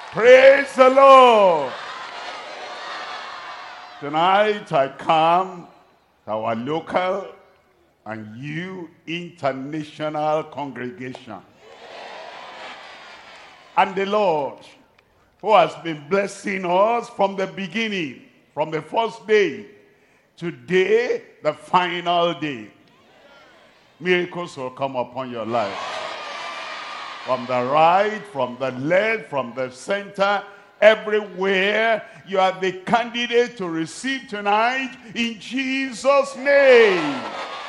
Praise the Lord. Tonight I come to our local and you international congregation. And the Lord, who has been blessing us from the beginning, from the first day, today, the final day. Miracles will come upon your life. From the right, from the left, from the center, everywhere, you are the candidate to receive tonight in Jesus' name.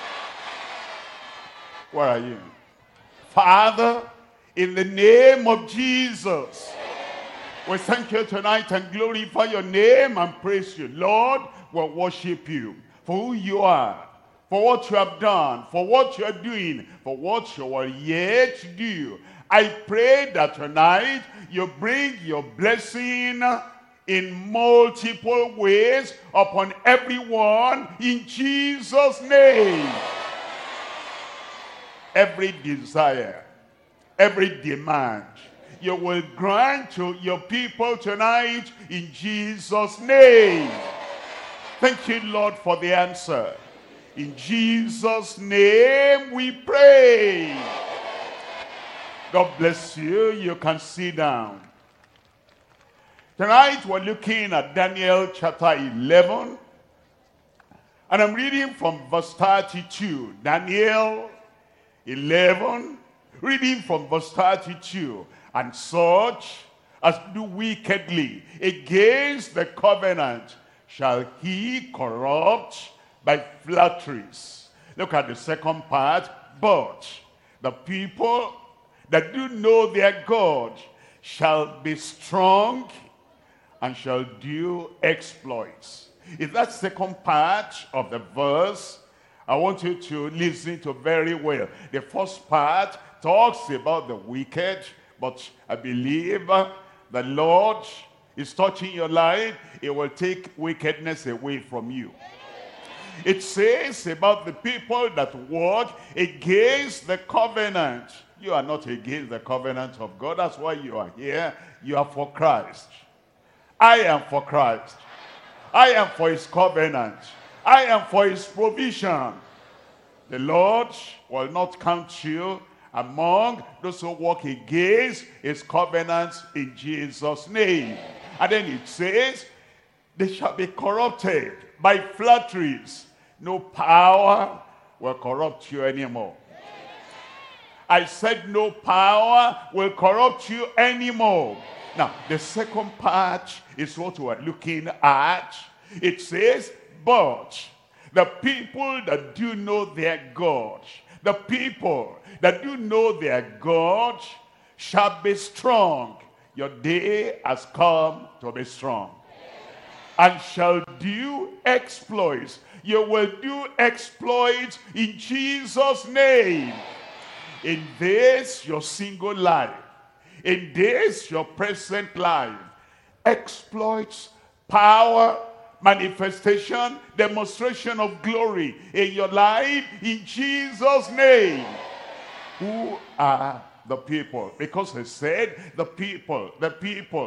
Where are you? Father, in the name of Jesus, we thank you tonight and glorify your name and praise you. Lord, we worship you for who you are, for what you have done, for what you are doing, for what you are yet to do. I pray that tonight you bring your blessing in multiple ways upon everyone in Jesus' name. Every desire, every demand, you will grant to your people tonight in Jesus' name. Thank you, Lord, for the answer. In Jesus' name we pray. God bless you. You can sit down. Tonight we're looking at Daniel chapter 11. And I'm reading from verse 32. Daniel 11, reading from verse 32. And such as do wickedly against the covenant shall he corrupt by flatteries. Look at the second part. But the people that do know their God shall be strong and shall do exploits. In that second part of the verse, I want you to listen to very well. The first part talks about the wicked, but I believe the Lord is touching your life. It will take wickedness away from you. It says about the people that walk against the covenant. You are not against the covenant of God. That's why you are here. You are for Christ. I am for Christ. I am for his covenant. I am for his provision. The Lord will not count you among those who walk against his covenants in Jesus' name. And then it says, they shall be corrupted by flatteries. No power will corrupt you anymore. I said no power will corrupt you anymore. Now, the second part is what we're looking at. It says, but the people that do know their God, the people that do know their God shall be strong. Your day has come to be strong. And shall do exploits. You will do exploits in Jesus' name. In this, your single life. In this, your present life. Exploits, power, manifestation, demonstration of glory in your life in Jesus' name. Who are the people? Because he said the people that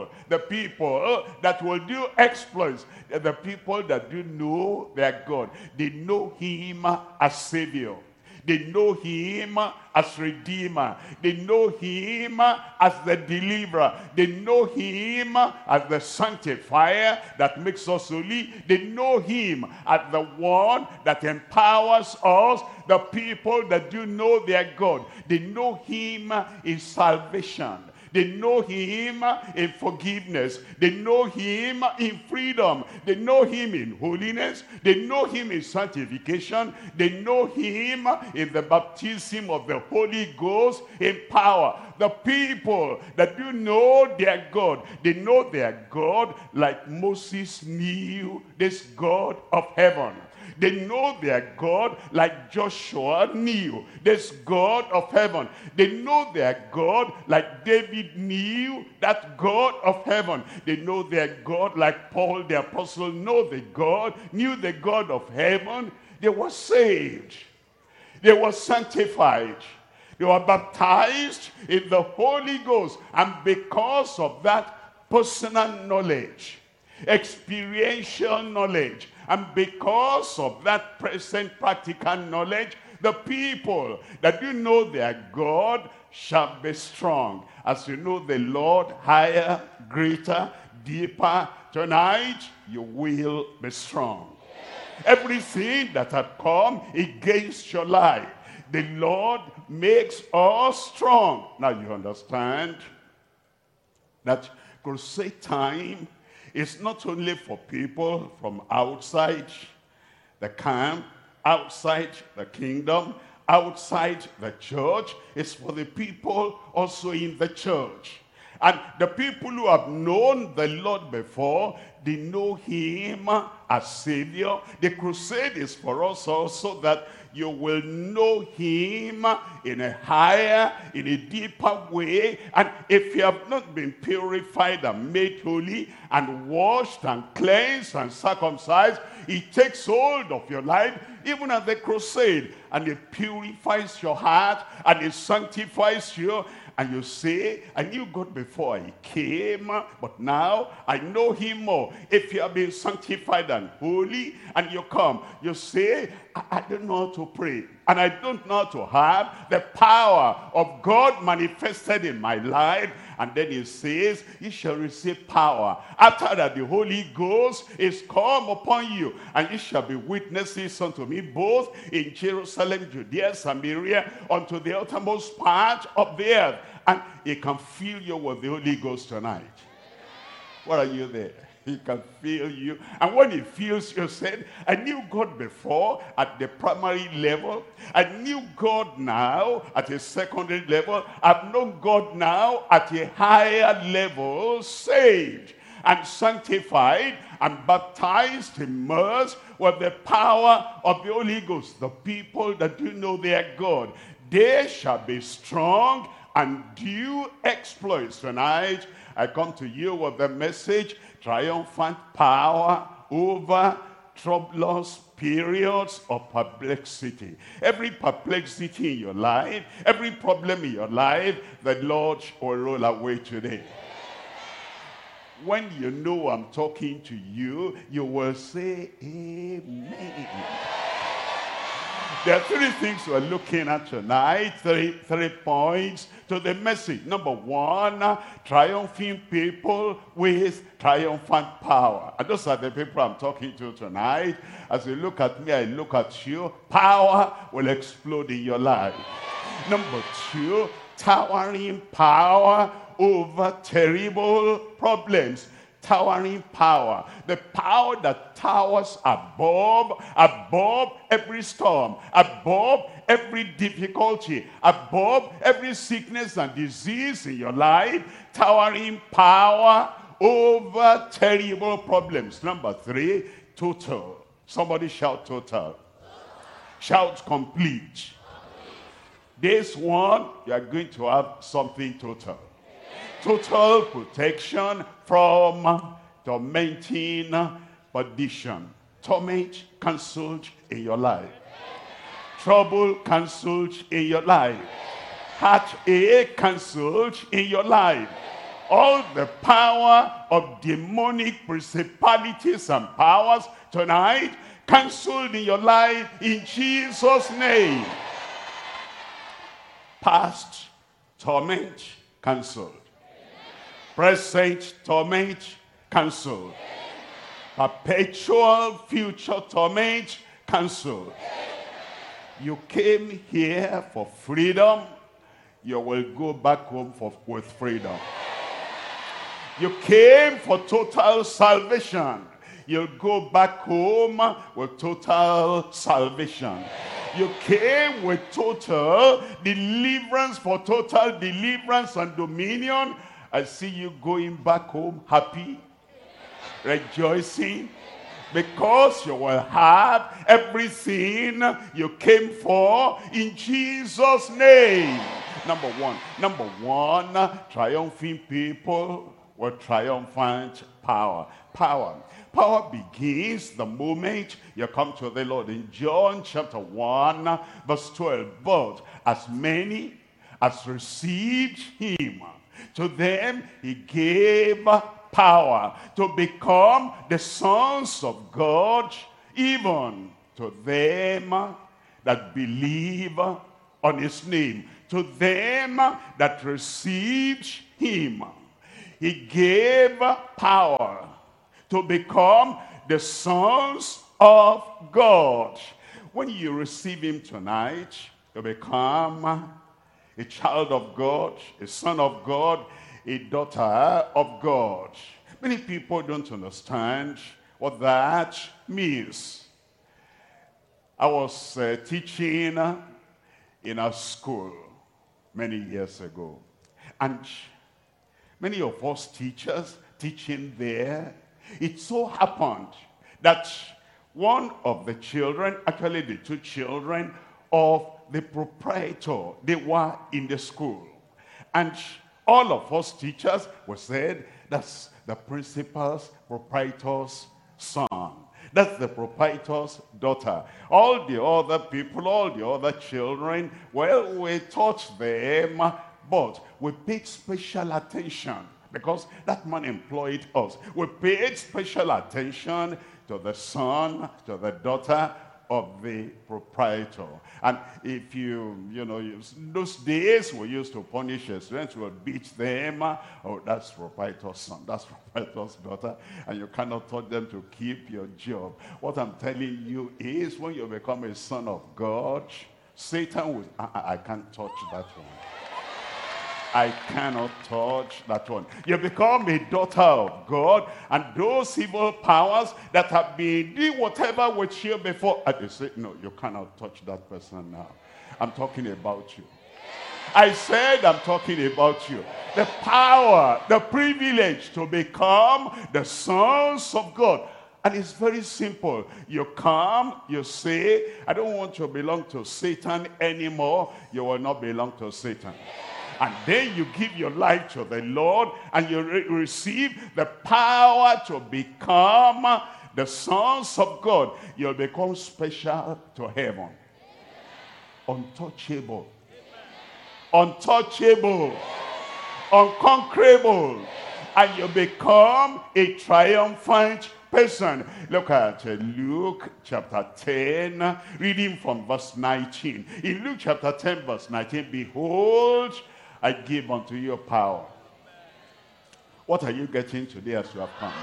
will do exploits, the people that do know their God. They know him as Savior. They know him as Redeemer. They know him as the Deliverer. They know him as the Sanctifier that makes us holy. They know him as the one that empowers us, the people that do know their God. They know him in salvation. They know him in forgiveness. They know him in freedom. They know him in holiness. They know him in sanctification. They know him in the baptism of the Holy Ghost in power. The people that do know their God, they know their God like Moses knew this God of heaven. They know their God like Joshua knew this God of heaven. They know their God like David knew that God of heaven. They know their God like Paul the apostle knew the God of heaven. They were saved. They were sanctified. They were baptized in the Holy Ghost. And because of that personal knowledge, experiential knowledge. And because of that present practical knowledge, the people that do know their God shall be strong. As you know the Lord higher, greater, deeper, tonight you will be strong. Everything that had come against your life, the Lord makes us strong. Now you understand that crusade time is not only for people from outside the camp, outside the kingdom, outside the church. It's for the people also in the church. And the people who have known the Lord before, they know him as Savior. The crusade is for us also, that you will know him in a higher, in a deeper way. And if you have not been purified and made holy and washed and cleansed and circumcised, he takes hold of your life, even at the crusade, and it purifies your heart and it sanctifies you. And you say, I knew God before I came, but now I know him more. If you have been sanctified and holy, and you come, you say, I don't know how to pray, and I don't know how to have the power of God manifested in my life. And then he says, you shall receive power after that the Holy Ghost is come upon you, and you shall be witnesses unto me both in Jerusalem, Judea, Samaria, unto the uttermost part of the earth. And he can fill you with the Holy Ghost tonight. What are you there? He can fill you. And when he fills you, said, I knew God before at the primary level. I knew God now at a secondary level. I've known God now at a higher level, saved and sanctified and baptized, immersed with the power of the Holy Ghost. The people that do know their God, they shall be strong and do exploits. Tonight, I come to you with the message, triumphant power over troublous periods of perplexity. Every perplexity in your life, every problem in your life, the Lord will roll away today. When you know I'm talking to you, you will say, amen. There are three things we're looking at tonight, three points to the message. Number one, triumphing people with triumphant power. And those are the people I'm talking to tonight. As you look at me, I look at you. Power will explode in your life. Number two, towering power over terrible problems. Towering power, the power that towers above every storm, above every difficulty, above every sickness and disease in your life. Towering power over terrible problems. Number three, total. Somebody shout total. Shout complete. This one, you are going to have something total. Total protection from tormenting perdition. Torment cancelled in your life. Trouble cancelled in your life. Heartache cancelled in your life. All the power of demonic principalities and powers tonight cancelled in your life in Jesus' name. Past torment cancelled. Present torment cancelled. Perpetual future torment cancelled. You came here for freedom. You will go back home with freedom. You came for total salvation. You'll go back home with total salvation. You came with total deliverance, for total deliverance and dominion. I see you going back home happy, rejoicing, because you will have everything you came for in Jesus' name. Number one, triumphing people with triumphant power. Power begins the moment you come to the Lord. In John chapter 1, verse 12, but as many as received him, to them he gave power to become the sons of God, even to them that believe on his name, to them that received him. He gave power to become the sons of God. When you receive him tonight, you become a child of God, a son of God, a daughter of God. Many people don't understand what that means. I was teaching in a school many years ago, and many of us teachers teaching there, it so happened that one of the children, actually the two children of the proprietor, they were in the school. And all of us teachers were said, that's the principal's proprietor's son. That's the proprietor's daughter. All the other people, all the other children, well, we taught them, but we paid special attention because that man employed us. We paid special attention to the son, to the daughter of the proprietor. And if those days we used to punish students, we would beat them. Oh, that's proprietor's son, that's proprietor's daughter, and you cannot taught them to keep your job. What I'm telling you is, when you become a son of God, Satan will, I can't touch that one. I cannot touch that one. You become a daughter of God, and those evil powers that have been doing whatever with you before, and they say, no, you cannot touch that person now. I'm talking about you. I said I'm talking about you. The power, the privilege to become the sons of God. And it's very simple. You come, you say, I don't want to belong to Satan anymore. You will not belong to Satan. And then you give your life to the Lord, and you receive the power to become the sons of God. You'll become special to heaven. Untouchable. Untouchable. Unconquerable. And you become a triumphant person. Look at Luke chapter 10, reading from verse 19. In Luke chapter 10, verse 19, behold, I give unto you power. What are you getting today as you have come?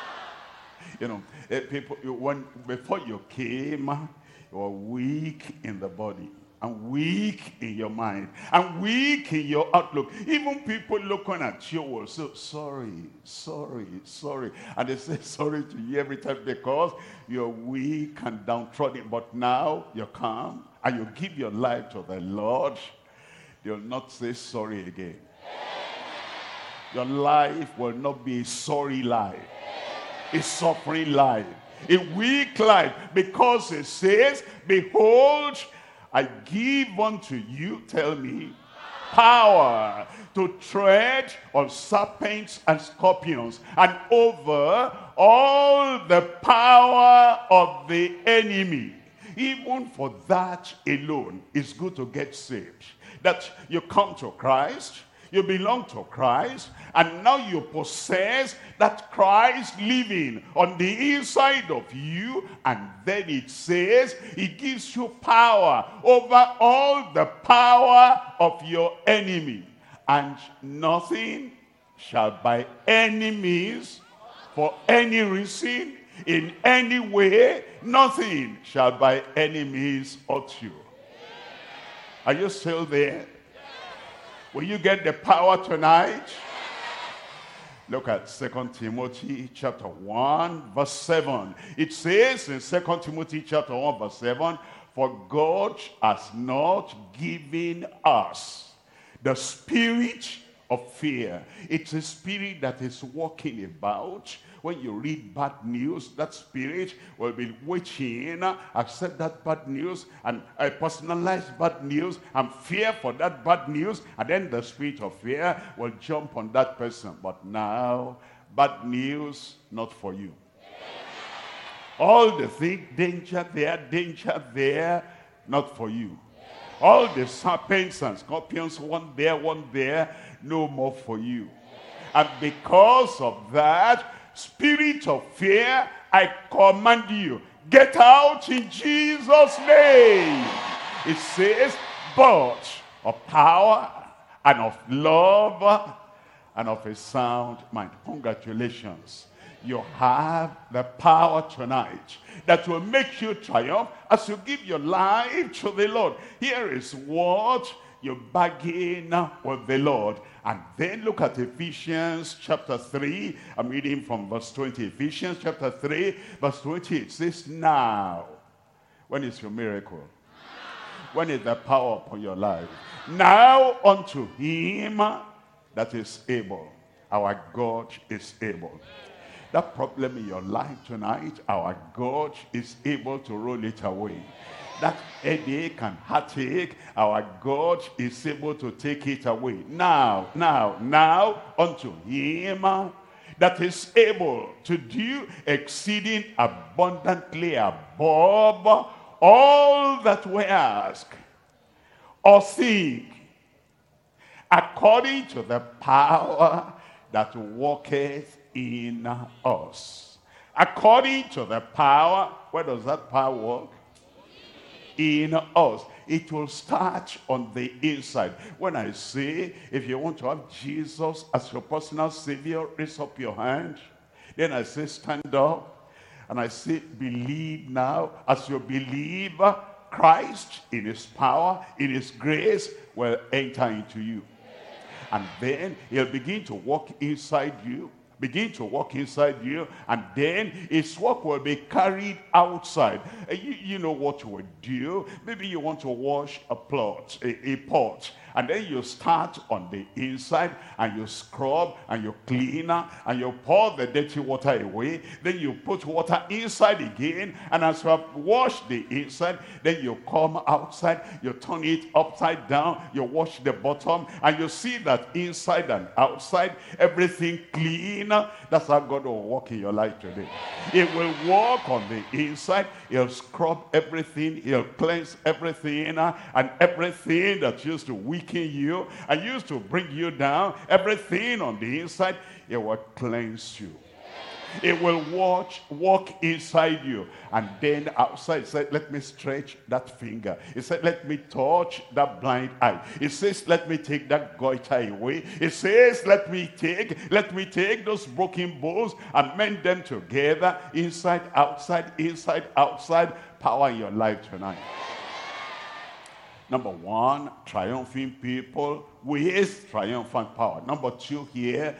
People, before you came, you were weak in the body, and weak in your mind, and weak in your outlook. Even people looking at you will say, sorry, sorry, sorry. And they say sorry to you every time because you're weak and downtrodden. But now you come and you give your life to the Lord. They'll not say sorry again. Your life will not be a sorry life, a suffering life, a weak life, because it says, behold, I give unto you, tell me, power to tread on serpents and scorpions, and over all the power of the enemy. Even for that alone, it's good to get saved. That you come to Christ, you belong to Christ, and now you possess that Christ living on the inside of you. And then it says, it gives you power over all the power of your enemy. And nothing shall by any means, for any reason, in any way, nothing shall by any means hurt you. Are you still there? Will you get the power tonight? Look at 2 Timothy chapter 1 verse 7. It says in 2 Timothy chapter 1 verse 7, for God has not given us the spirit of fear. It's a spirit that is walking about. When you read bad news, that spirit will be waiting, accept that bad news, and personalize bad news, and fear for that bad news, and then the spirit of fear will jump on that person. But now, bad news, not for you. All the things, danger there, not for you. All the serpents and scorpions, one there, no more for you. And because of that, spirit of fear, I command you, get out in Jesus' name. It says, but of power and of love and of a sound mind. Congratulations. You have the power tonight that will make you triumph as you give your life to the Lord. Here is what you bargain with the Lord. And then look at Ephesians chapter 3. I'm reading from verse 20. Ephesians chapter 3, verse 20. It says, now. When is your miracle? When is the power upon your life? Now unto him that is able. Our God is able. That problem in your life tonight, our God is able to roll it away. That headache and heartache, our God is able to take it away. Now unto him that is able to do exceeding abundantly above all that we ask or think, according to the power that worketh in us. According to the power, where does that power work? In us. It will start on the inside. When I say, if you want to have Jesus as your personal Savior, raise up your hand. Then I say, stand up. And I say, believe now. As you believe, Christ in his power, in his grace, will enter into you. And then he'll begin to walk inside you. Begin to walk inside you, and then his work will be carried outside. You know what you will do. Maybe you want to wash a pot, and then you start on the inside, and you scrub, and you clean, and you pour the dirty water away. Then you put water inside again, and as you have washed the inside, then you come outside, you turn it upside down, you wash the bottom, and you see that inside and outside, everything clean. That's how God will walk in your life today. He will walk on the inside. He'll scrub everything. He'll cleanse everything. And everything that used to weaken you and used to bring you down, everything on the inside, it will cleanse you. It will walk inside you. And then outside, it said, let me stretch that finger. It said, let me touch that blind eye. It says, let me take that goiter away. It says, let me take those broken bones and mend them together, inside, outside, power in your life tonight. Number one, triumphing people with triumphant power. Number two here,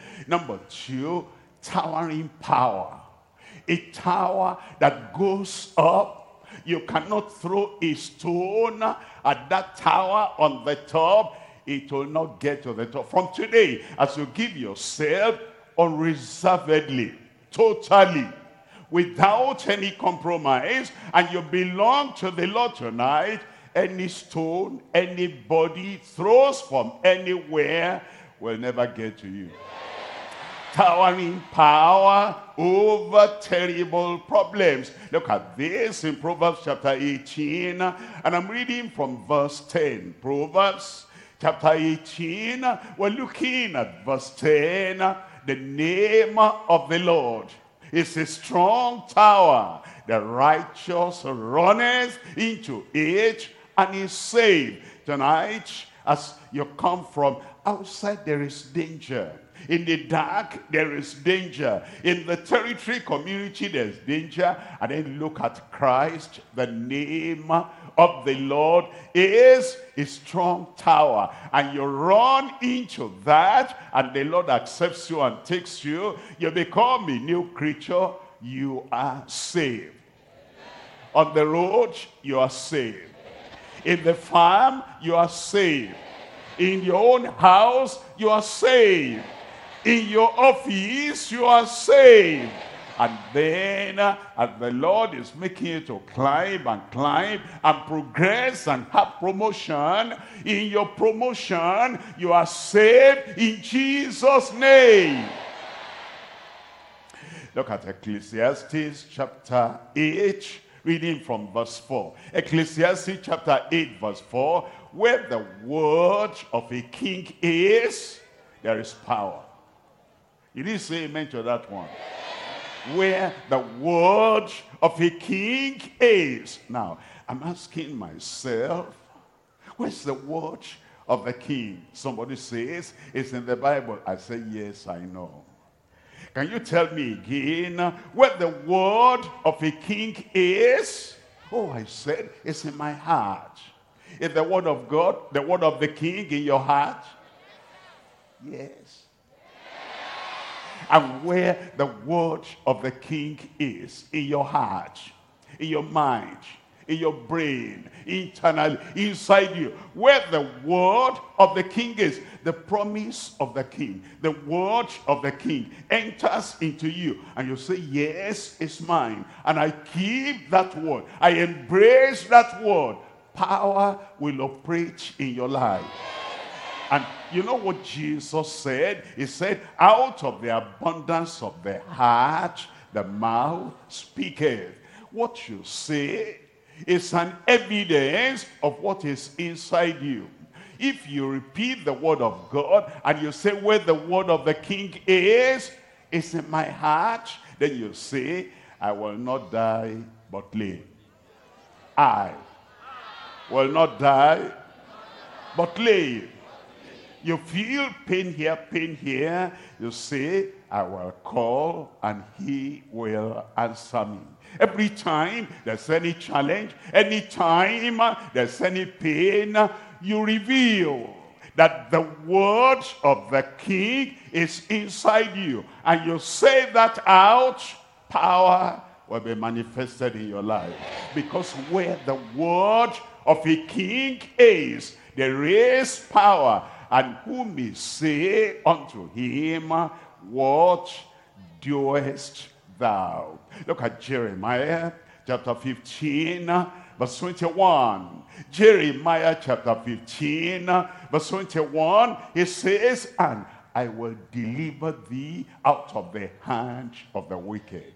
towering power. A tower that goes up. You cannot throw a stone at that tower on the top. It will not get to the top. From today, as you give yourself unreservedly, totally, without any compromise, and you belong to the Lord tonight, any stone, anybody throws from anywhere will never get to you. Towering power over terrible problems. Look at this in Proverbs chapter 18, and I'm reading from verse 10. Proverbs chapter 18, we're looking at verse 10. The name of the Lord is a strong tower. The righteous runneth into it and is saved. Tonight, as you come from outside, there is danger. In the dark, there is danger. In the territory community, there's danger. And then look at Christ. The name of the Lord is a strong tower. And you run into that, and the Lord accepts you and takes you. You become a new creature. You are saved. On the road, you are saved. In the farm, you are saved. In your own house, you are saved. In your office, you are saved. And then, as the Lord is making you to climb and progress and have promotion, in your promotion, you are saved in Jesus' name. Look at Ecclesiastes chapter 8, reading from verse 4. Ecclesiastes chapter 8, verse 4. Where the word of a king is, there is power. You didn't say amen to that one. Where the word of a king is. Now, I'm asking myself, where's the word of the king? Somebody says, it's in the Bible. I say, yes, I know. Can you tell me again where the word of a king is? Oh, I said, it's in my heart. Is the word of God, the word of the king in your heart? Yes. And where the word of the king is, in your heart, in your mind, in your brain, internally, inside you, where the word of the king is, the promise of the king, the word of the king enters into you, and you say, yes, it's mine, and I keep that word, I embrace that word. Power will operate in your life. And you know what Jesus said? He said, out of the abundance of the heart, the mouth speaketh. What you say is an evidence of what is inside you. If you repeat the word of God and you say where the word of the king is in my heart, then you say, I will not die but live. I will not die but live. You feel pain here, you say, I will call and he will answer me. Every time there's any challenge, any time there's any pain, you reveal that the word of the king is inside you. And you say that out, power will be manifested in your life. Because where the word of a king is, there is power. And who may say unto him, what doest thou? Look at Jeremiah chapter 15, verse 21. Jeremiah chapter 15, verse 21, it says, and I will deliver thee out of the hand of the wicked.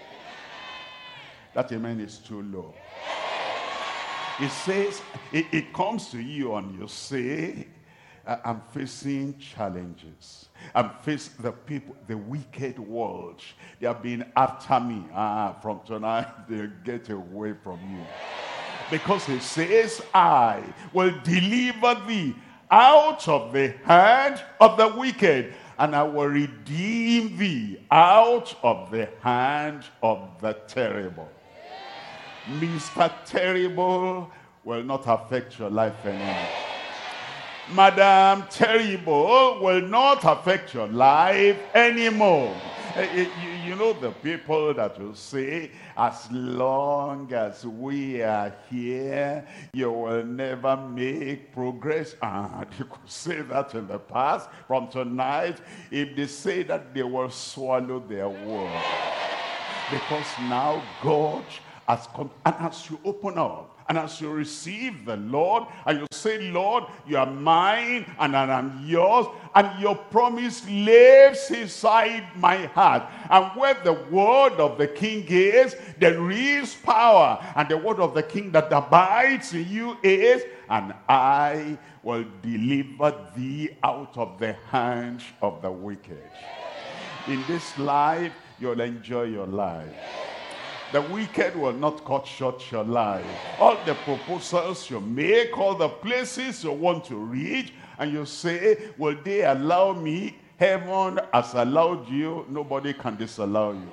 That amen is too low. It says, it comes to you and you say, I'm facing challenges. I'm facing the people, the wicked world. They have been after me. From tonight, they'll get away from you. Because it says, I will deliver thee out of the hand of the wicked, and I will redeem thee out of the hand of the terrible. Mr. Terrible will not affect your life anymore. Madam Terrible will not affect your life anymore. You know the people that will say, as long as we are here, you will never make progress. You could say that in the past. From tonight, if they say that, they will swallow their word. Because now God has come, and as you open up, and as you receive the Lord, and you say, Lord, you are mine, and I am yours, and your promise lives inside my heart. And where the word of the king is, there is power. And the word of the king that abides in you is, and I will deliver thee out of the hand of the wicked. In this life, you'll enjoy your life. The wicked will not cut short your life. All the proposals you make, all the places you want to reach, and you say, will they allow me? Heaven has allowed you. Nobody can disallow you.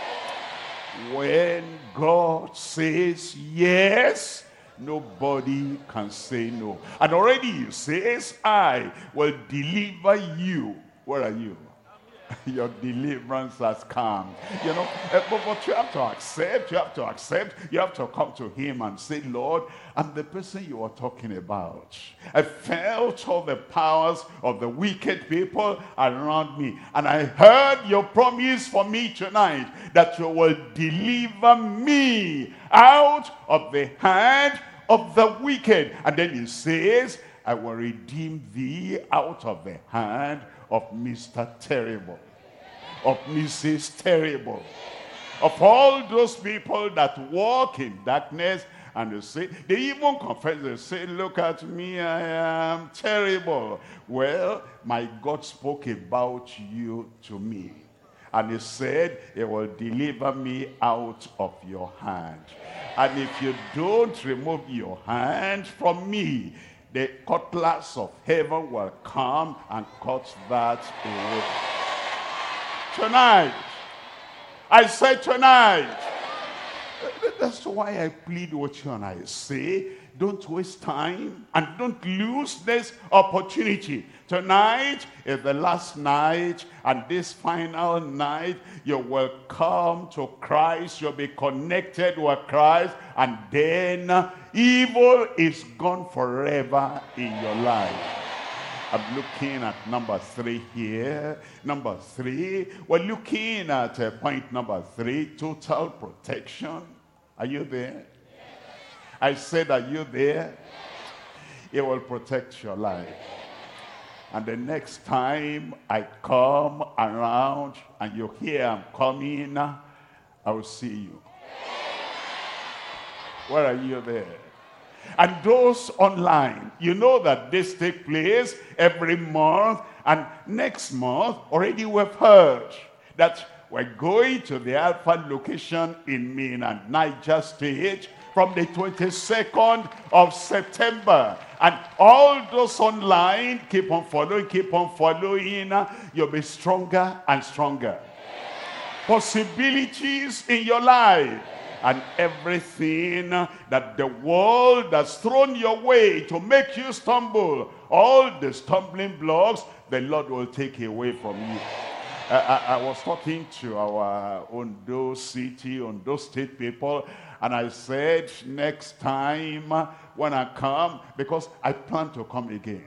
When God says yes, nobody can say no. And already he says, I will deliver you. Where are you? Your deliverance has come. You know, but you have to accept, you have to come to him and say, Lord, I'm the person you are talking about. I felt all the powers of the wicked people around me, and I heard your promise for me tonight that you will deliver me out of the hand of the wicked. And then he says, I will redeem thee out of the hand of Mr. Terrible, of Mrs. Terrible, of all those people that walk in darkness And they even confess, they say, look at me, I am terrible. Well, my God spoke about you to me. And he said, he will deliver me out of your hand. And if you don't remove your hand from me, the cutlass of heaven will come and cut that away. Tonight, I say tonight, that's why I plead with you and I say, don't waste time and don't lose this opportunity. Tonight is the last night, and this final night, you will come to Christ, you'll be connected with Christ, and then evil is gone forever in your life. I'm looking at number 3 here. Number 3, we're looking at point number 3, total protection. Are you there? I said, are you there? It will protect your life. And the next time I come around and you hear I'm coming, I will see you. Where are you there? And those online, you know that this takes place every month. And next month, already we've heard that we're going to the Alpha location in Minna, Niger State, from the 22nd of September. And all those online, keep on following. You'll be stronger and stronger. Possibilities in your life. And everything that the world has thrown your way to make you stumble, all the stumbling blocks, the Lord will take away from you. I was talking to our Ondo City, Ondo State people, and I said, next time when I come, because I plan to come again.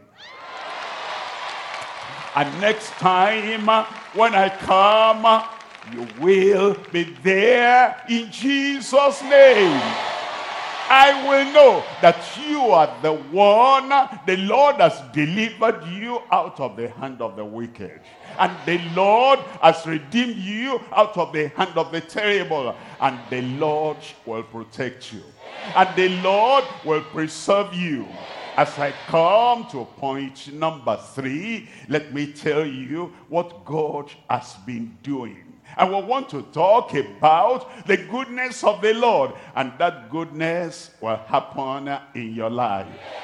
And next time when I come, you will be there in Jesus' name. I will know that you are the one the Lord has delivered you out of the hand of the wicked. And the Lord has redeemed you out of the hand of the terrible. And the Lord will protect you. And the Lord will preserve you. As I come to point number 3, let me tell you what God has been doing. And we want to talk about the goodness of the Lord. And that goodness will happen in your life.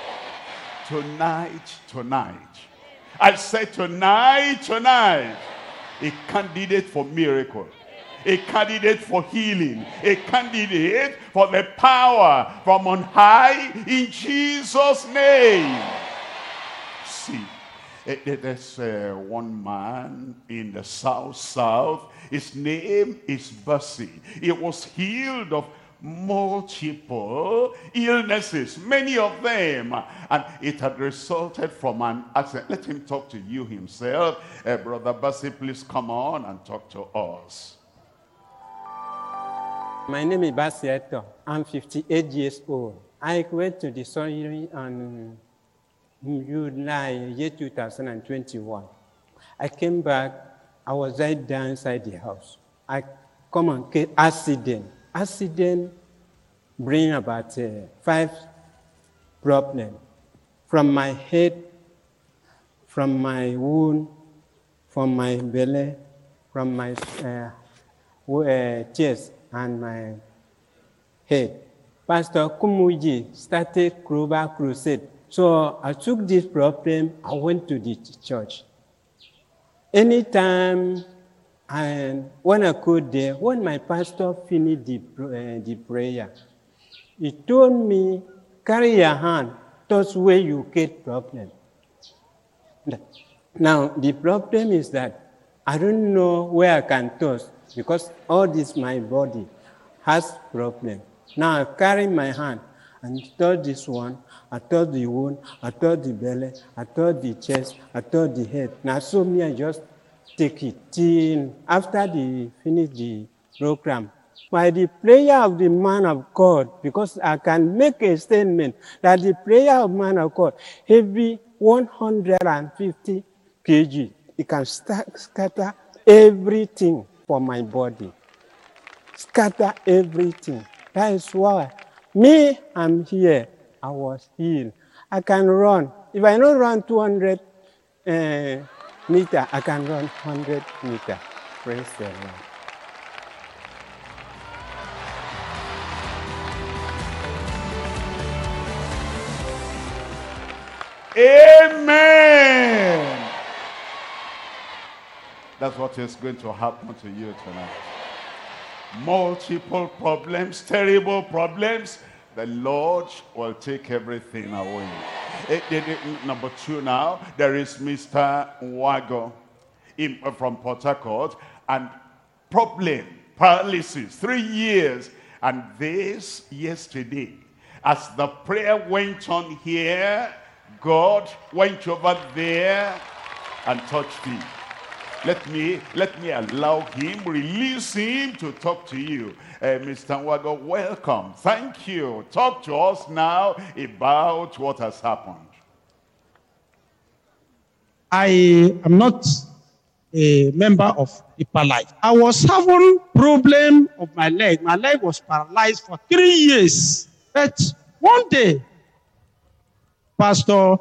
Tonight. I say tonight. A candidate for miracle. A candidate for healing. A candidate for the power from on high in Jesus' name. See. There's one man in the south. His name is Bussy. He was healed of multiple illnesses, many of them, and it had resulted from an accident. Let him talk to you himself. Brother Bussy, please come on and talk to us. My name is Bussy Eto. I'm 58 years old. I went to the surgery on July year 2021. I came back. I was right down inside the house. I come and get accident. Accident bring about 5 problems. From my head, from my wound, from my belly, from my chest and my head. Pastor Kumuji started Global Crusade. So I took this problem, I went to the church. Anytime, and when I go there, when my pastor finished the prayer, he told me, carry your hand, touch where you get problem. Now, the problem is that I don't know where I can touch, because all this, my body, has problem. Now I carry my hand and touch this one, I touch the wound, I touch the belly, I touch the chest, I touch the head. Now so me, I just take it till after they finish the program. By the prayer of the man of God, because I can make a statement that the prayer of man of God, heavy 150 kg, it can scatter everything for my body. Scatter everything. That is why Me, I'm here. I was healed. I can run. If I don't run 200 meter, I can run 100 meter. Praise the Lord. Amen. That's what is going to happen to you tonight. Multiple problems, terrible problems. The Lord will take everything away. Number 2 now, there is Mr. Wago from Port Harcourt, and problem, paralysis, 3 years. And this yesterday, as the prayer went on here, God went over there and touched him. Let me allow him, release him to talk to you. Mr. Wago, welcome. Thank you. Talk to us now about what has happened. I am not a member of Deeper Life. I was having problem of my leg. My leg was paralyzed for 3 years. But one day, pastor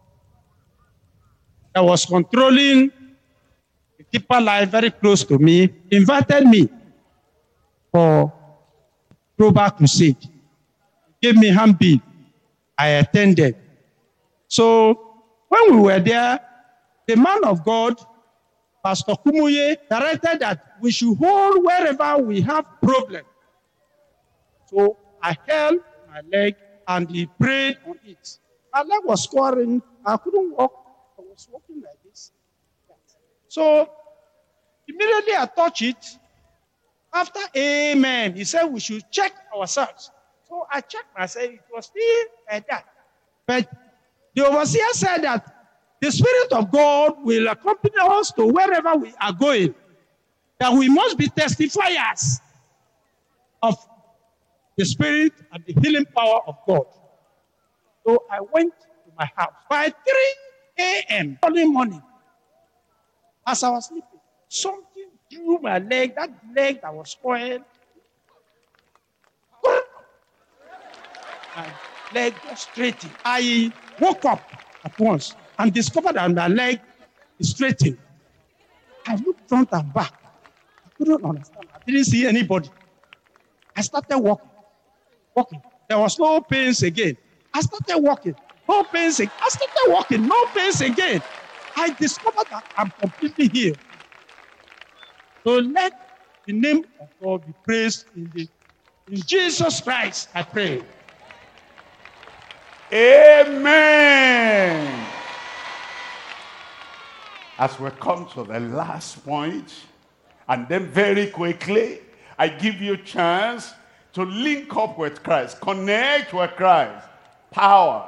that was controlling the Deeper Life very close to me invited me for global crusade. He gave me handbill. I attended. So when we were there, the man of God, Pastor Kumuye, directed that we should hold wherever we have problem. So I held my leg and he prayed on it. My leg was scoring. I couldn't walk. I was walking like this. So immediately I touched it. After amen, he said we should check ourselves. So I checked myself. It was still like that. But the overseer said that the Spirit of God will accompany us to wherever we are going. That we must be testifiers of the Spirit and the healing power of God. So I went to my house. By 3 a.m. early morning, as I was sleeping, something drew my leg, that leg that was spoiled. My leg was straightened. I woke up at once and discovered that my leg is straightened. I looked front and back. I couldn't understand. I didn't see anybody. I started walking. There was no pains again. I started walking. No pains again. I started walking. No pains again. I discovered that I'm completely healed. So let the name of God be praised in Jesus Christ, I pray. Amen. As we come to the last point, and then very quickly, I give you a chance to link up with Christ, connect with Christ. Power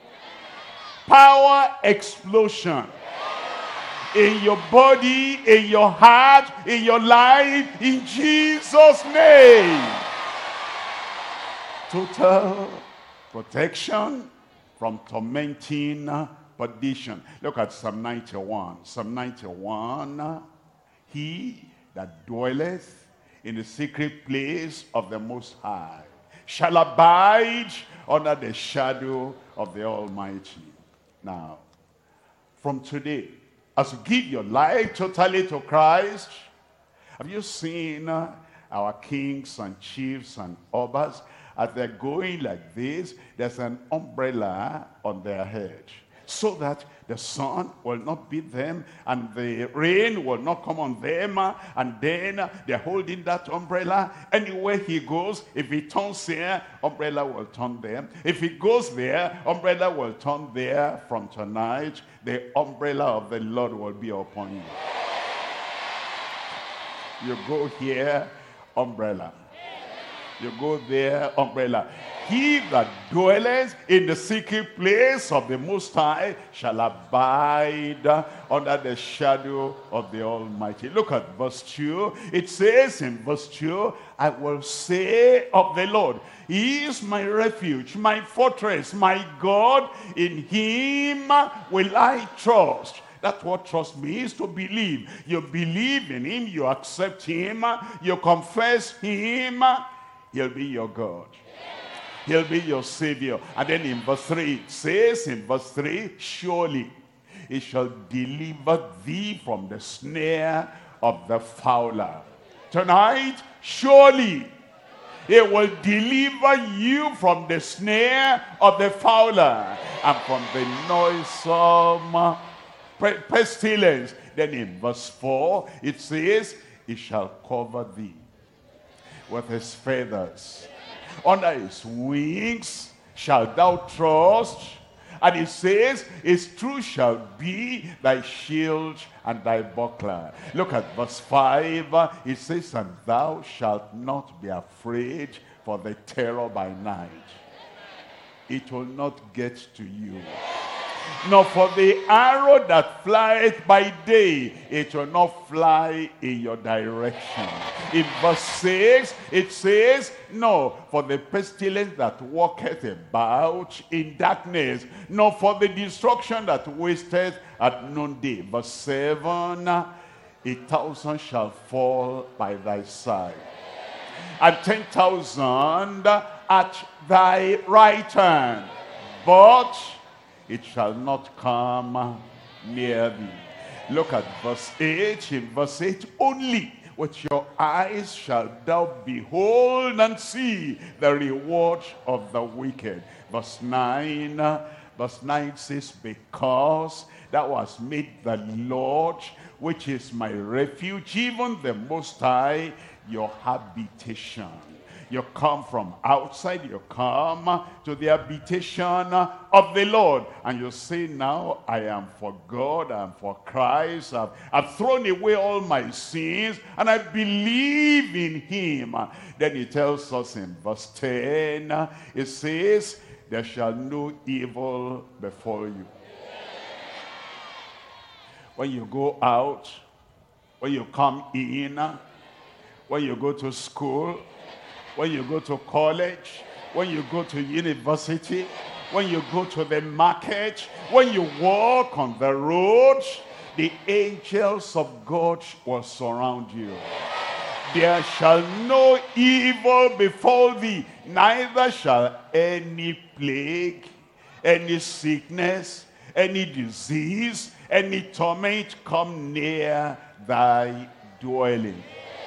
explosion in your body, in your heart, in your life, in Jesus' name. Total protection from tormenting perdition. Look at Psalm 91. Psalm 91, he that dwelleth in the secret place of the Most High shall abide under the shadow of the Almighty. Now, from today, as you give your life totally to Christ, have you seen our kings and chiefs and obas? As they're going like this, there's an umbrella on their head, so that the sun will not beat them and the rain will not come on them, and then they're holding that umbrella. Anywhere he goes, if he turns here, umbrella will turn there. If he goes there, umbrella will turn there. From tonight, the umbrella of the Lord will be upon you. You go here, umbrella. You go there, umbrella. He that dwelleth in the secret place of the Most High shall abide under the shadow of the Almighty. Look at verse 2. It says in verse 2, I will say of the Lord, he is my refuge, my fortress, my God. In him will I trust. That's what trust means, to believe. You believe in him, you accept him, you confess him, he'll be your God. He'll be your savior. And then in verse 3, it says, in verse 3, surely he shall deliver thee from the snare of the fowler. Tonight, surely he will deliver you from the snare of the fowler and from the noisome pestilence. Then in verse 4, it says, he shall cover thee with his feathers. Under his wings shalt thou trust. And it says, his truth shall be thy shield and thy buckler. Look at verse 5. It says, and thou shalt not be afraid for the terror by night. It will not get to you. Nor for the arrow that flieth by day, it will not fly in your direction. In verse 6, it says, no, for the pestilence that walketh about in darkness, nor for the destruction that wasteth at noonday. Verse 7, 1,000 shall fall by thy side, and 10,000 at thy right hand, but it shall not come near thee. Look at verse 8. In verse 8, only with your eyes shalt thou behold and see the reward of the wicked. Verse 9 says, because thou hast made the Lord, which is my refuge, even the Most High, your habitation. You come from outside, you come to the habitation of the Lord. And you say, now I am for God, I am for Christ. I've thrown away all my sins and I believe in him. Then he tells us in verse 10, it says, there shall no evil befall you. When you go out, when you come in, when you go to school, when you go to college, when you go to university, when you go to the market, when you walk on the road, the angels of God will surround you. There shall no evil befall thee, neither shall any plague, any sickness, any disease, any torment come near thy dwelling.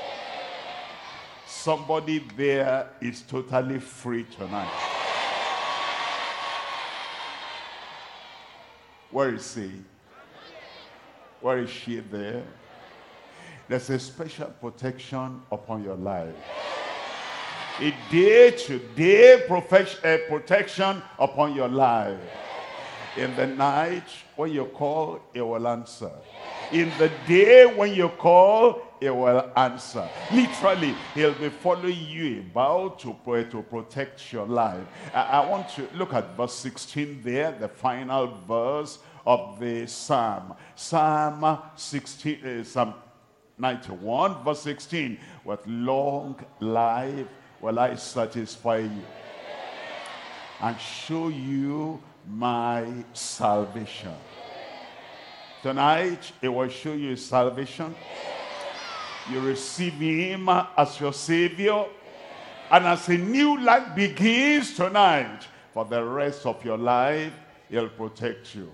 Somebody there is totally free tonight. Where is he? Where is she there? There's a special protection upon your life. A day-to-day protection upon your life. In the night, when you call, he will answer. In the day, when you call, he will answer. Literally, he'll be following you about to protect your life. I want to look at verse 16 there, the final verse of the psalm. Psalm 91, verse 16. With long life will I satisfy you and show you my salvation. Tonight, he will show you his salvation. You receive him as your savior. And as a new life begins tonight, for the rest of your life, he'll protect you.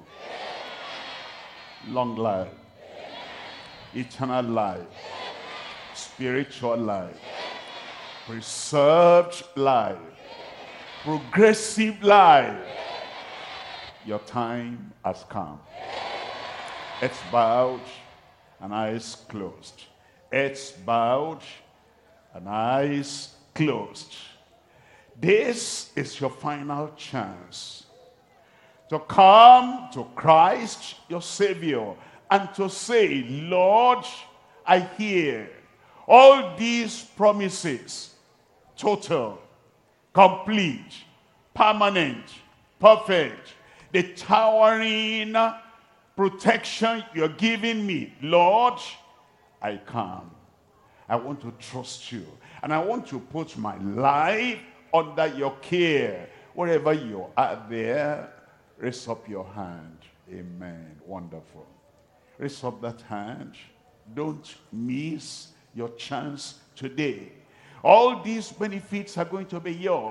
Long life, eternal life, spiritual life, preserved life, progressive life. Your time has come. Heads bowed and eyes closed. Heads bowed and eyes closed. This is your final chance to come to Christ, your Savior, and to say, Lord, I hear all these promises, total, complete, permanent, perfect, the towering protection you're giving me. Lord, I come. I want to trust you. And I want to put my life under your care. Wherever you are there, raise up your hand. Amen. Wonderful. Raise up that hand. Don't miss your chance today. All these benefits are going to be yours.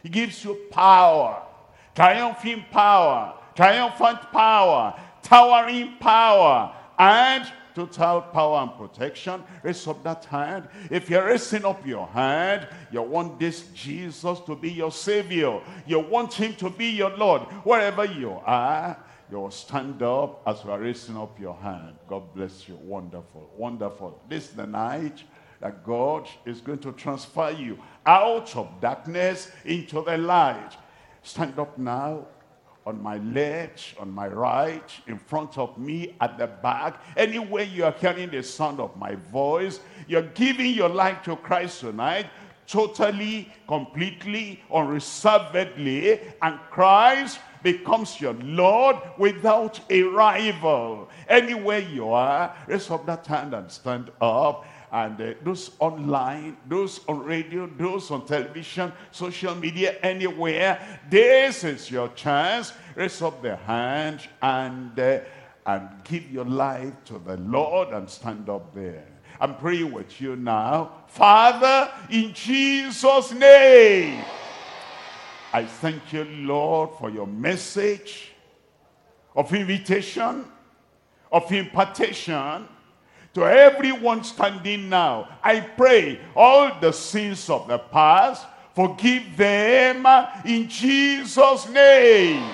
He gives you power, triumphing power, triumphant power, towering power, and total power and protection. Raise up that hand. If you're raising up your hand, you want this Jesus to be your Savior. You want him to be your Lord. Wherever you are, you'll stand up as you are raising up your hand. God bless you. Wonderful, wonderful. This is the night that God is going to transfer you out of darkness into the light. Stand up now. On my left, on my right, in front of me, at the back, anywhere you are hearing the sound of my voice, you're giving your life to Christ tonight, totally, completely, unreservedly, and Christ becomes your Lord without a rival. Anywhere you are, raise up that hand and stand up. And those online, those on radio, those on television, social media, anywhere, this is your chance. Raise up the hand and give your life to the Lord and stand up there. I'm praying with you now. Father, in Jesus' name, I thank you, Lord, for your message of invitation, of impartation, to everyone standing now. I pray all the sins of the past, forgive them in Jesus' name.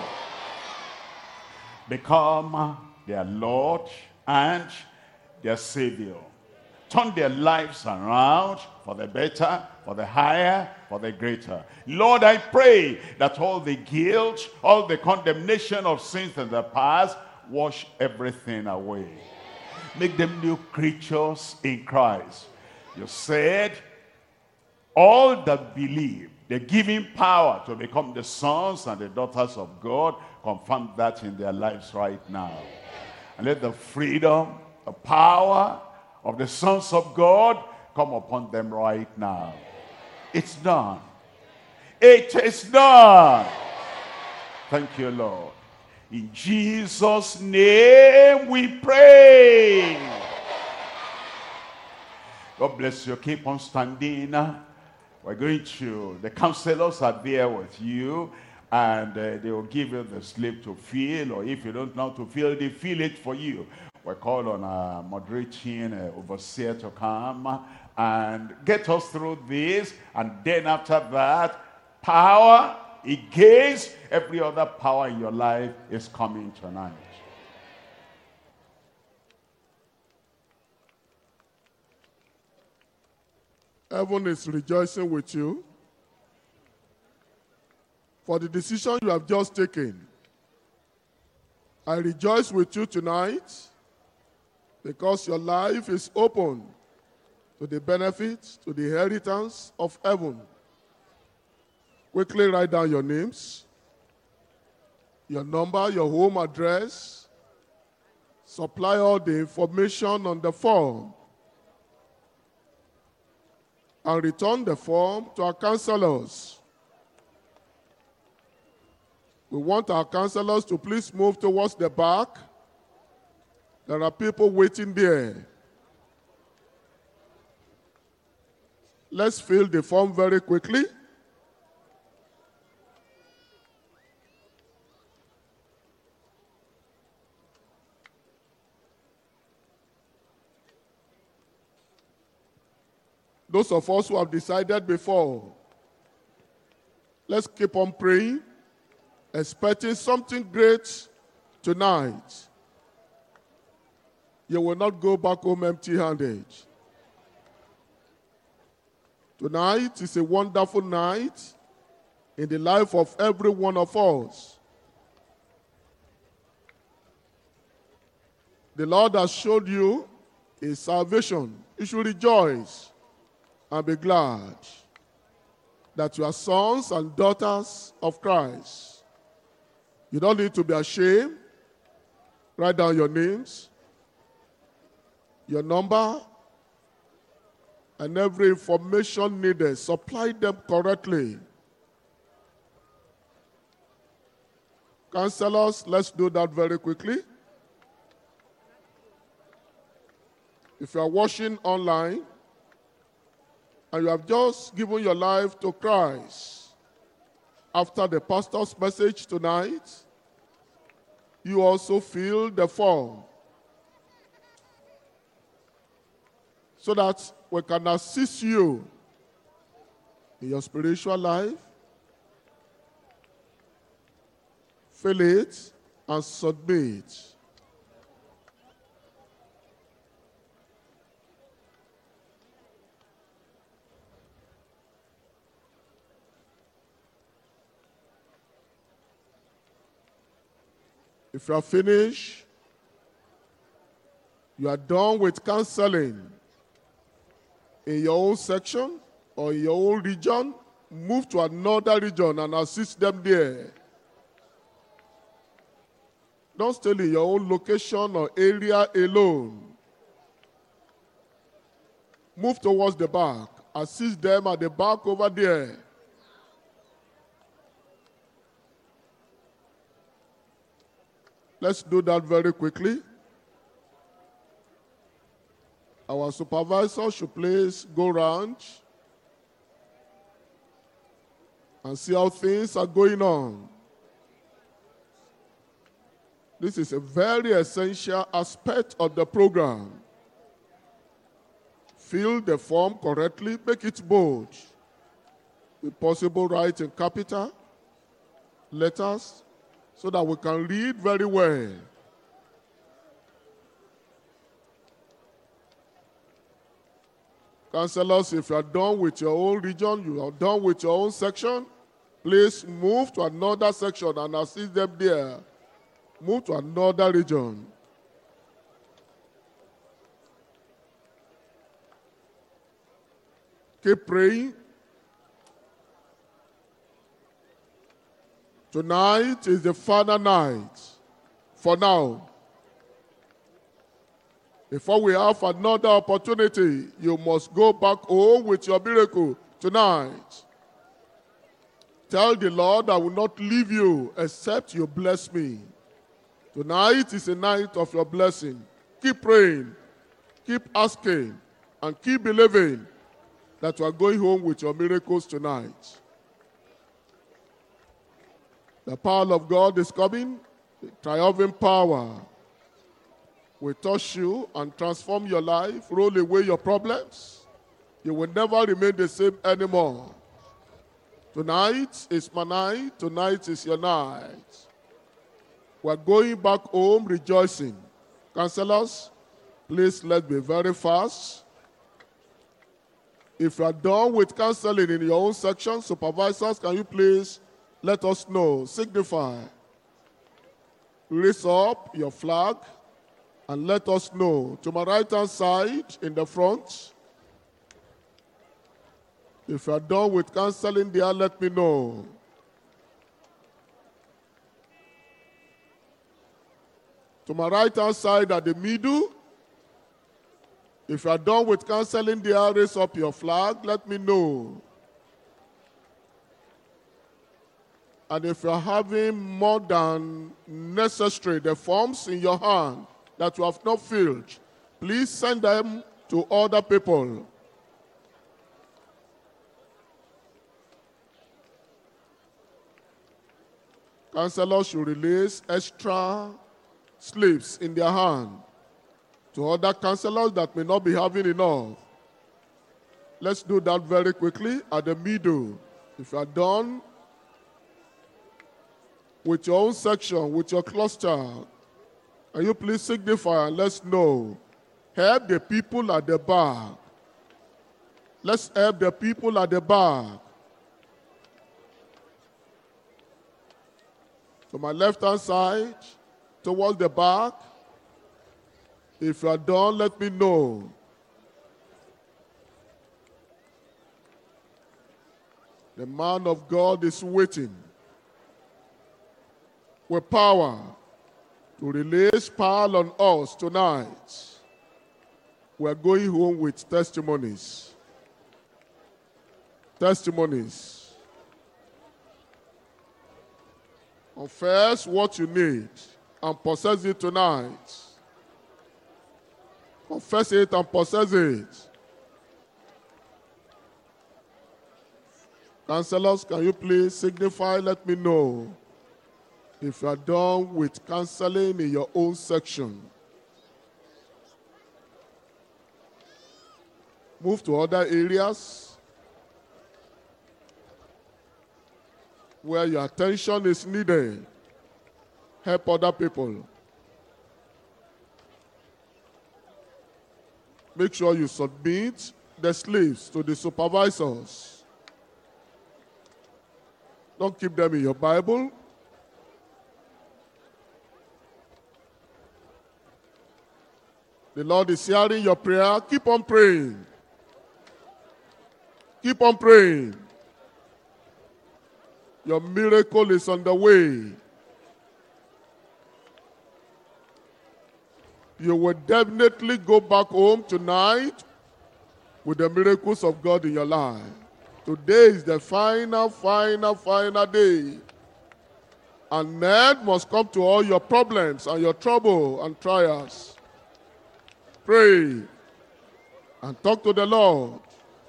Become their Lord and their Savior. Turn their lives around for the better, for the higher, for the greater. Lord, I pray that all the guilt, all the condemnation of sins in the past, wash everything away. Make them new creatures in Christ. You said, all that believe, they're given power to become the sons and the daughters of God. Confirm that in their lives right now. And let the freedom, the power of the sons of God come upon them right now. It's done. It is done. Thank you, Lord. In Jesus' name we pray. God bless you. Keep on standing. We're going to, the counselors are there with you, and they will give you the slip to fill, or if you don't know how to fill, they fill it for you. We're called on a moderating overseer to come and get us through this, and then after that, power against every other power in your life is coming tonight. Heaven is rejoicing with you for the decision you have just taken. I rejoice with you tonight because your life is open to the benefits, to the inheritance of heaven. Quickly write down your names, your number, your home address. Supply all the information on the form. And return the form to our counselors. We want our counselors to please move towards the back. There are people waiting there. Let's fill the form very quickly. Those of us who have decided before, let's keep on praying, expecting something great tonight. You will not go back home empty-handed. Tonight is a wonderful night in the life of every one of us. The Lord has showed you His salvation. You should rejoice and be glad that you are sons and daughters of Christ. You don't need to be ashamed. Write down your names, your number, and every information needed. Supply them correctly. Counselors, let's do that very quickly. If you are watching online, and you have just given your life to Christ, After the pastor's message tonight, you also fill the form so that we can assist you in your spiritual life. Fill it and submit. If you are finished, you are done with counseling in your own section or in your own region, move to another region and assist them there. Don't stay in your own location or area alone. Move towards the back. Assist them at the back over there. Let's do that very quickly. Our supervisor should please go around and see how things are going on. This is a very essential aspect of the program. Fill the form correctly, make it bold. If possible, write in capital letters so that we can read very well. Counselors, if you are done with your own region, you are done with your own section, please move to another section and assist them there. Move to another region. Keep praying. Tonight is the final night for now. Before we have another opportunity, you must go back home with your miracle tonight. Tell the Lord, I will not leave you except you bless me. Tonight is a night of your blessing. Keep praying, keep asking, and keep believing that you are going home with your miracles tonight. The power of God is coming, the triumphing power will touch you and transform your life, roll away your problems. You will never remain the same anymore. Tonight is my night, tonight is your night. We're going back home rejoicing. Counselors, please let's be very fast. If you are done with counseling in your own section, supervisors, can you please let us know, signify. Raise up your flag and let us know. To my right-hand side in the front. If you are done with counseling there, let me know. To my right-hand side at the middle. If you are done with counseling there, raise up your flag, let me know. And if you are having more than necessary, the forms in your hand that you have not filled, please send them to other people. Counselors should release extra slips in their hand to other counselors that may not be having enough. Let's do that very quickly at the middle. If you are done with your own section, with your cluster, can you please signify and let's know. Help the people at the back. Let's help the people at the back. To my left-hand side, towards the back. If you are done, let me know. The man of God is waiting with power to release power on us tonight. We are going home with testimonies. Testimonies. Confess what you need and possess it tonight. Confess it and possess it. Counselors, can you please signify, let me know if you are done with counseling in your own section. Move to other areas where your attention is needed. Help other people. Make sure you submit the slaves to the supervisors. Don't keep them in your Bible. The Lord is hearing your prayer. Keep on praying. Keep on praying. Your miracle is on the way. You will definitely go back home tonight with the miracles of God in your life. Today is the final day. An end must come to all your problems and your trouble and trials. Pray and talk to the Lord.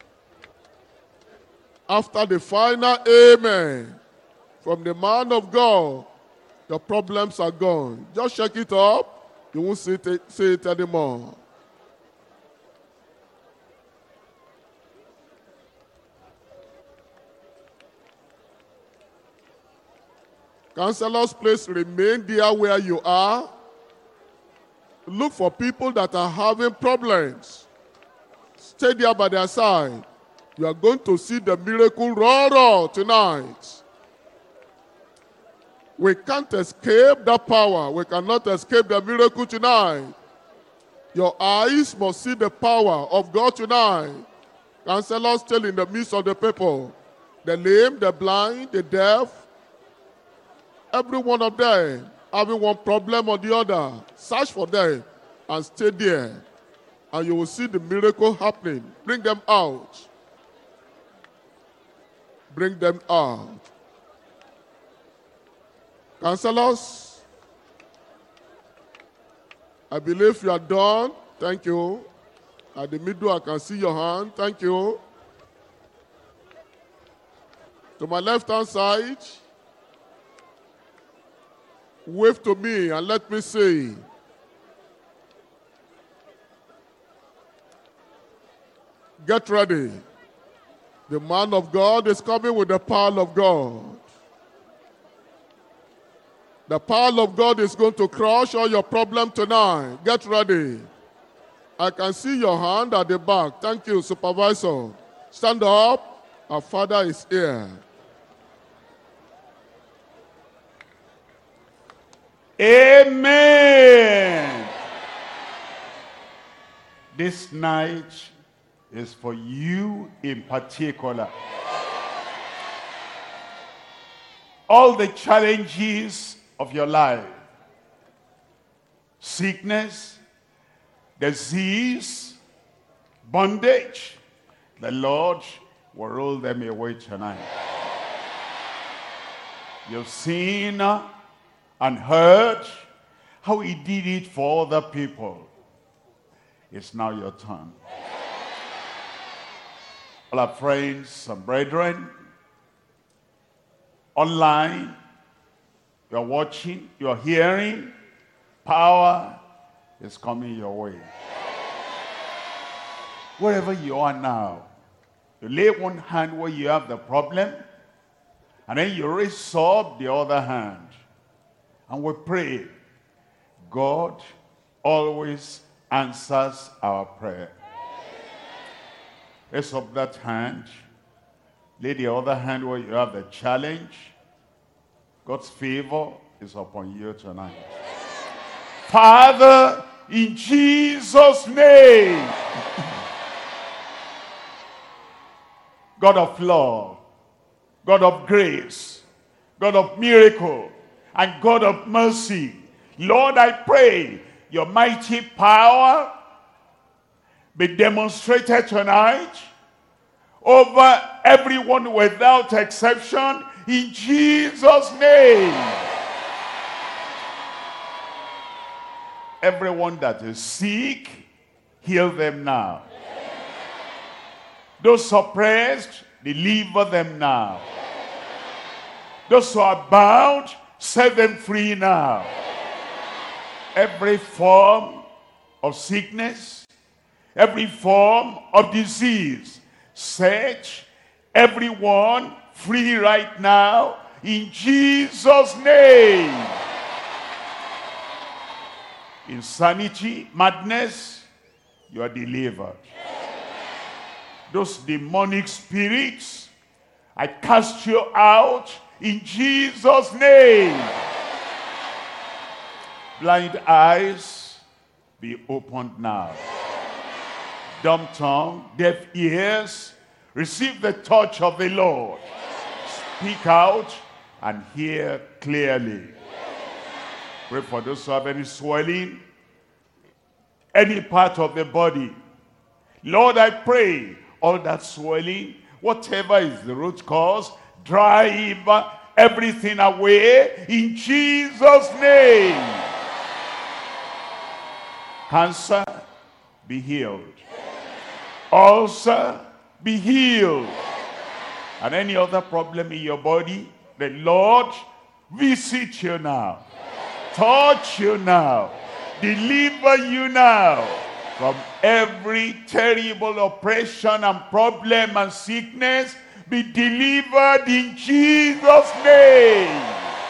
After the final amen from the man of God, your problems are gone. Just shake it up. You won't say it anymore. Counselors, please remain there where you are. Look for people that are having problems. Stay there by their side. You are going to see the miracle roar tonight. We can't escape that power. We cannot escape the miracle tonight. Your eyes must see the power of God tonight. Counselors still in the midst of the people. The lame, the blind, the deaf. Every one of them having one problem or the other. Search for them and stay there. And you will see the miracle happening. Bring them out. Bring them out. Counselors, I believe you are done. Thank you. At the middle, I can see your hand. Thank you. To my left-hand side, wave to me and let me see. Get ready. The man of God is coming with the power of God. The power of God is going to crush all your problems tonight. Get ready. I can see your hand at the back. Thank you, supervisor. Stand up. Our Father is here. Amen. This night is for you in particular. All the challenges of your life, sickness, disease, bondage, the Lord will roll them away tonight. You've seen and heard how he did it for other people. It's now your turn. All our friends and brethren, online, you're watching, you're hearing, power is coming your way. Wherever you are now, you lay one hand where you have the problem, and then you raise up the other hand. And we pray. God always answers our prayer. Raise up that hand. Lay the other hand where you have the challenge. God's favor is upon you tonight. Father, in Jesus' name, God of love, God of grace, God of miracle, and God of mercy, Lord, I pray your mighty power be demonstrated tonight over everyone without exception, in Jesus' name. Everyone that is sick, heal them now. Those suppressed, deliver them now. Those who are bound, set them free now. Every form of sickness, every form of disease, set everyone free right now in Jesus' name. Insanity, madness, you are delivered. Those demonic spirits, I cast you out in Jesus' name. Blind eyes, be opened now. Dumb tongue, deaf ears, receive the touch of the Lord. Speak out and hear clearly. Pray for those who have any swelling, any part of the body. Lord, I pray all that swelling, whatever is the root cause, drive everything away in Jesus' name. Cancer, be healed. Ulcer, be healed. And any other problem in your body, the Lord visit you now. Touch you now. Deliver you now from every terrible oppression and problem and sickness. Be delivered in Jesus' name.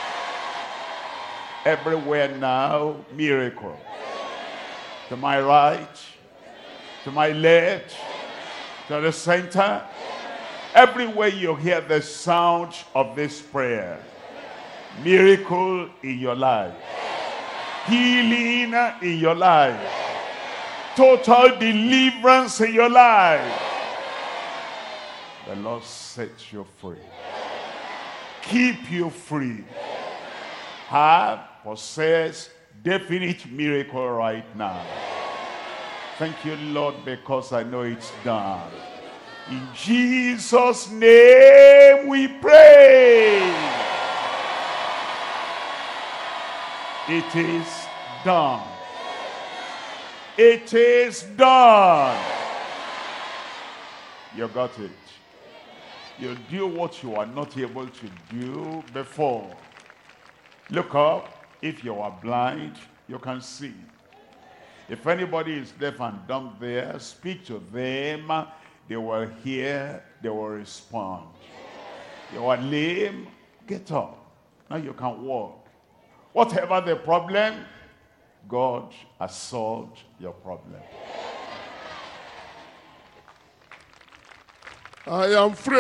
Everywhere now, miracle. To my right, to my left, to the center. Everywhere you hear the sound of this prayer. Miracle in your life. Healing in your life. Total deliverance in your life. The Lord sets you free. Keep you free. Have, possess, definite miracle right now. Thank you, Lord, because I know it's done. In Jesus' name we pray. It is done. It is done. You got it. You do what you are not able to do before. Look up. If you are blind, you can see. If anybody is deaf and dumb there, speak to them. They will hear, they will respond. You are lame, get up. Now you can walk. Whatever the problem, God has solved your problem. I am free.